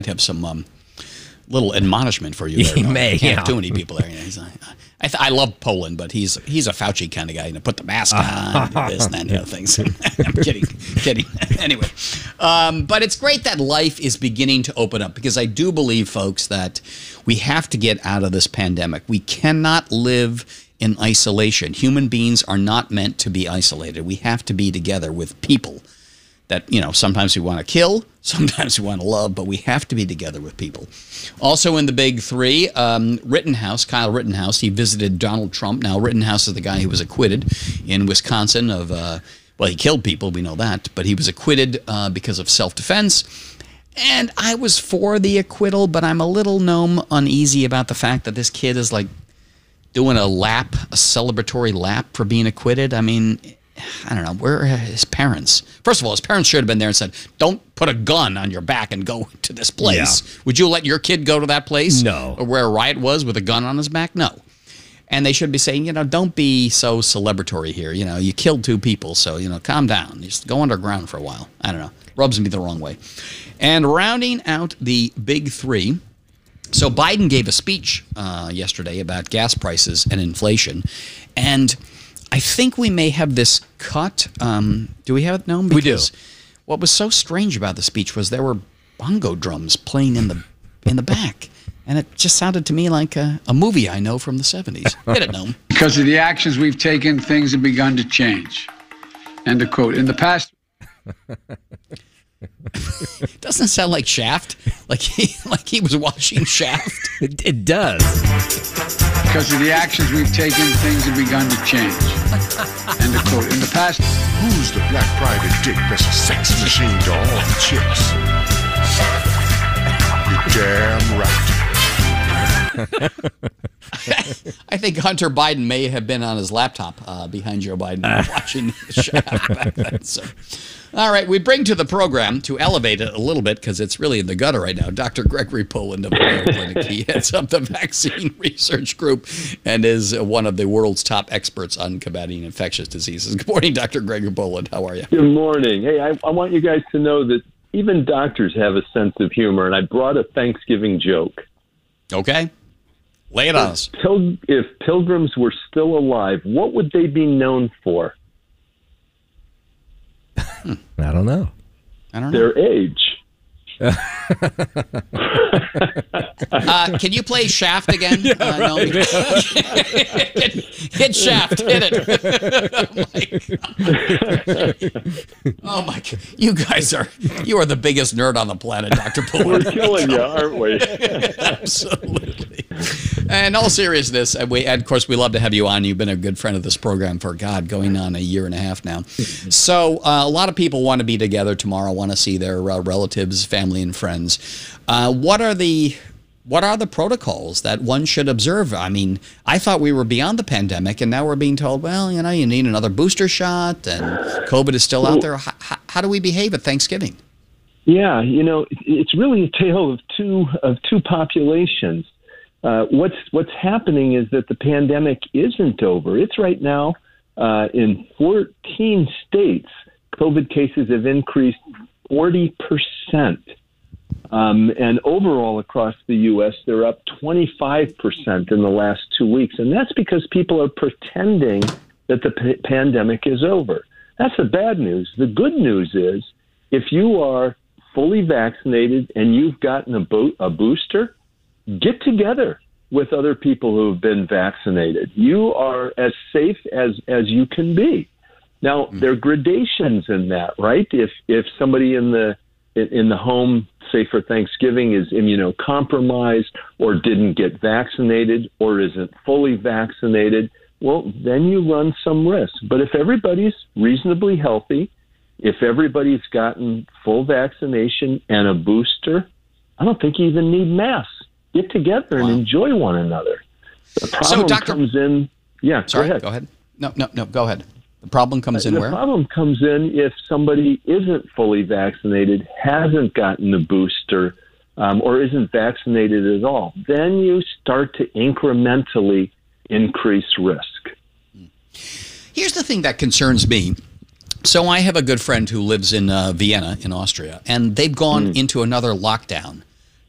have some little admonishment for you. He may. Can't have too many people there. He's like, I love Poland, but he's a Fauci kind of guy. Put the mask on, do this and that, things. I'm kidding. Anyway, but it's great that life is beginning to open up, because I do believe, folks, that we have to get out of this pandemic. We cannot live in isolation. Human beings are not meant to be isolated. We have to be together with people that, sometimes we want to kill, sometimes we want to love, but we have to be together with people. Also in the big three, Rittenhouse, Kyle Rittenhouse, he visited Donald Trump. Now, Rittenhouse is the guy who was acquitted in Wisconsin of, he killed people, we know that, but he was acquitted because of self-defense. And I was for the acquittal, but I'm a little uneasy about the fact that this kid is like doing a celebratory lap for being acquitted. I mean, I don't know, where are his parents? First of all, his parents should have been there and said, don't put a gun on your back and go to this place. Yeah. Would you let your kid go to that place? No. Or where a riot was with a gun on his back? No. And they should be saying, don't be so celebratory here. You killed 2 people, so, calm down. Just go underground for a while. I don't know. Rubs me the wrong way. And rounding out the big three, so Biden gave a speech yesterday about gas prices and inflation, and I think we may have this cut. Do we have it known? We do. What was so strange about the speech was there were bongo drums playing in the back, and it just sounded to me like a movie I know from the 70s. Get it, Noam? Because of the actions we've taken, things have begun to change. End of quote. In the past. Doesn't it sound like Shaft? Like he was watching Shaft? It does. Because of the actions we've taken, things have begun to change. End of quote. In the past. Who's the black private dick that's a sex machine to all the chicks? You're damn right. I think Hunter Biden may have been on his laptop behind Joe Biden watching the Shaft back then. So. All right, we bring to the program, to elevate it a little bit, because it's really in the gutter right now, Dr. Gregory Poland of the Mayo Clinic. He heads up the vaccine research group and is one of the world's top experts on combating infectious diseases. Good morning, Dr. Gregory Poland. How are you? Good morning. Hey, I want you guys to know that even doctors have a sense of humor, and I brought a Thanksgiving joke. Okay. Lay it on us. If pilgrims were still alive, what would they be known for? I don't know. Their age. Can you play Shaft again? Yeah, No. Hit Shaft. Hit it. Oh my God. You are the biggest nerd on the planet, Dr. Poland. We're killing you, aren't we? Absolutely. And in all seriousness, and of course, we love to have you on. You've been a good friend of this program for, going on a year and a half now. So a lot of people want to be together tomorrow, want to see their relatives, family, and friends. What are the protocols that one should observe? I mean, I thought we were beyond the pandemic, and now we're being told, well, you need another booster shot, and COVID is still out there. How do we behave at Thanksgiving? Yeah, it's really a tale of two populations. What's happening is that the pandemic isn't over. It's right now in 14 states. COVID cases have increased 40%. And overall across the U.S., they're up 25% in the last 2 weeks. And that's because people are pretending that the pandemic is over. That's the bad news. The good news is if you are fully vaccinated and you've gotten a booster, get together with other people who have been vaccinated. You are as safe as you can be. Now, there are gradations in that, right? If somebody in the home, say for Thanksgiving, is immunocompromised or didn't get vaccinated or isn't fully vaccinated, well, then you run some risk. But if everybody's reasonably healthy, if everybody's gotten full vaccination and a booster, I don't think you even need masks. Get together and enjoy one another. The problem comes in. Yeah, sorry, go go ahead. ahead. No, go ahead. The problem comes in where? The problem comes in if somebody isn't fully vaccinated, hasn't gotten the booster, or isn't vaccinated at all. Then you start to incrementally increase risk. Here's the thing that concerns me. So I have a good friend who lives in Vienna, in Austria, and they've gone into another lockdown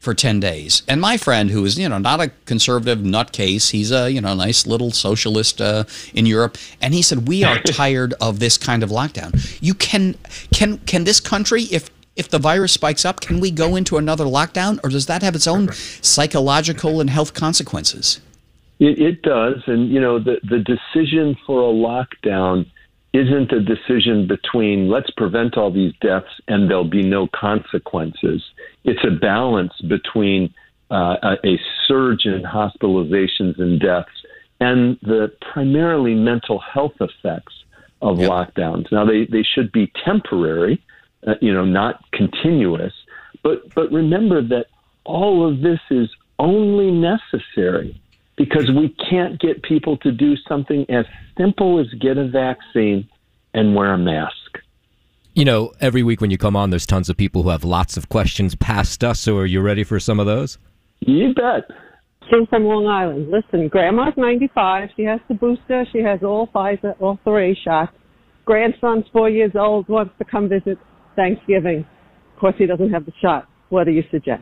for 10 days. And my friend, who is, not a conservative nutcase, he's a, nice little socialist in Europe, and he said, we are tired of this kind of lockdown. You can this country, if the virus spikes up, can we go into another lockdown, or does that have its own psychological and health consequences? It does. And, the decision for a lockdown isn't a decision between let's prevent all these deaths and there'll be no consequences. It's a balance between a surge in hospitalizations and deaths and the primarily mental health effects of lockdowns. Now, they should be temporary, not continuous. But remember that all of this is only necessary because we can't get people to do something as simple as get a vaccine and wear a mask. Every week when you come on, there's tons of people who have lots of questions past us. So are you ready for some of those? You bet. Jim from Long Island. Listen, Grandma's 95. She has the booster. She has all 3 shots. Grandson's 4 years old, wants to come visit Thanksgiving. Of course, he doesn't have the shot. What do you suggest?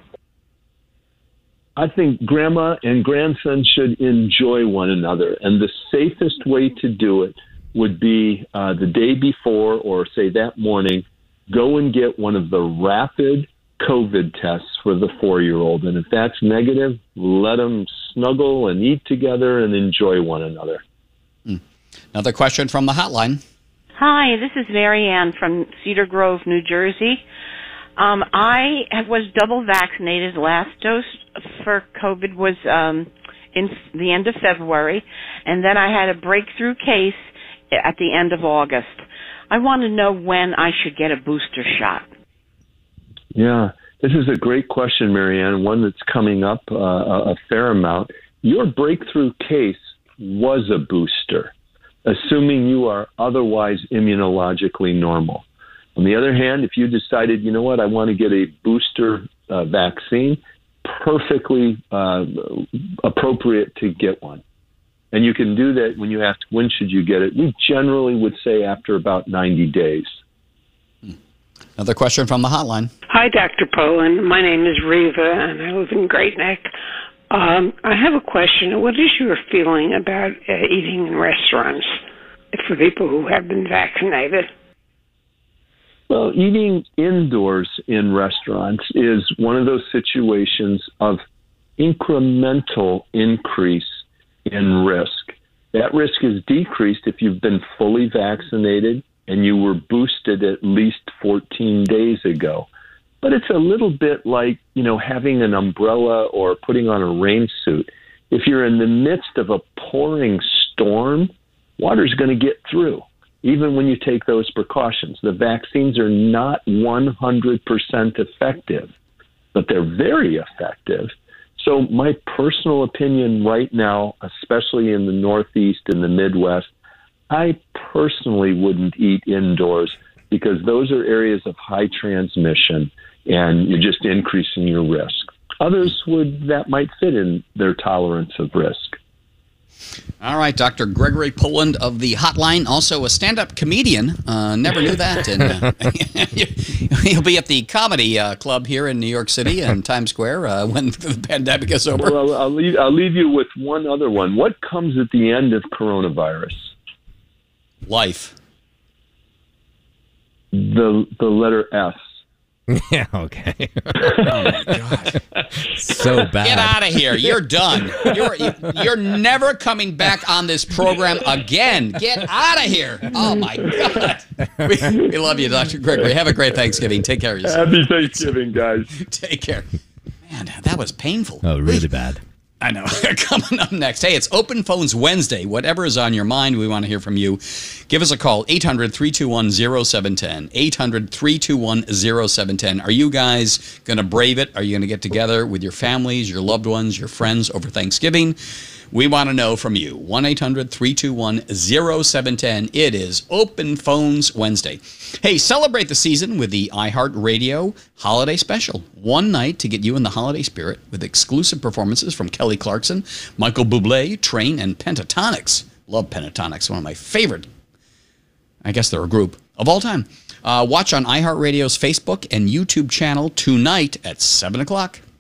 I think grandma and grandson should enjoy one another, and the safest way to do it would be the day before or, say, that morning, go and get one of the rapid COVID tests for the 4-year-old. And if that's negative, let them snuggle and eat together and enjoy one another. Another question from the hotline. Hi, this is Mary Ann from Cedar Grove, New Jersey. I was double vaccinated. Last dose for COVID was in the end of February, and then I had a breakthrough case at the end of August. I want to know when I should get a booster shot. Yeah, this is a great question, Marianne, one that's coming up a fair amount. Your breakthrough case was a booster, assuming you are otherwise immunologically normal. On the other hand, if you decided, you know what, I want to get a booster vaccine, perfectly appropriate to get one. And you can do that when you ask, when should you get it? We generally would say after about 90 days. Another question from the hotline. Hi, Dr. Poland. My name is Reva, and I live in Great Neck. I have a question. What is your feeling about eating in restaurants for people who have been vaccinated? Well, eating indoors in restaurants is one of those situations of incremental increase in risk. That risk is decreased if you've been fully vaccinated and you were boosted at least 14 days ago. But it's a little bit like, having an umbrella or putting on a rain suit. If you're in the midst of a pouring storm, water's going to get through, even when you take those precautions. The vaccines are not 100% effective, but they're very effective. So my personal opinion right now, especially in the Northeast and the Midwest, I personally wouldn't eat indoors because those are areas of high transmission and you're just increasing your risk. Others that might fit in their tolerance of risk. All right, Dr. Gregory Poland of the Hotline, also a stand-up comedian. Never knew that. And he'll be at the Comedy Club here in New York City and Times Square when the pandemic is over. Well, I'll leave you with one other one. What comes at the end of coronavirus? Life. The letter S. Yeah, okay. Oh, my God. So bad. Get out of here. You're done. You're never coming back on this program again. Get out of here. Oh, my God. We love you, Dr. Gregory. Have a great Thanksgiving. Take care of yourself. Happy Thanksgiving, guys. Take care. Man, that was painful. Oh, really bad. I know. Coming up next. Hey, it's Open Phones Wednesday. Whatever is on your mind, we want to hear from you. Give us a call, 800-321-0710. 800-321-0710. Are you guys going to brave it? Are you going to get together with your families, your loved ones, your friends over Thanksgiving? We want to know from you. 1-800-321-0710. It is Open Phones Wednesday. Hey, celebrate the season with the iHeartRadio Holiday Special. One night to get you in the holiday spirit with exclusive performances from Kelly Clarkson, Michael Bublé, Train, and Pentatonix. Love Pentatonix, one of my favorite, I guess they're a group, of all time. Watch on iHeartRadio's Facebook and YouTube channel tonight at 7 o'clock.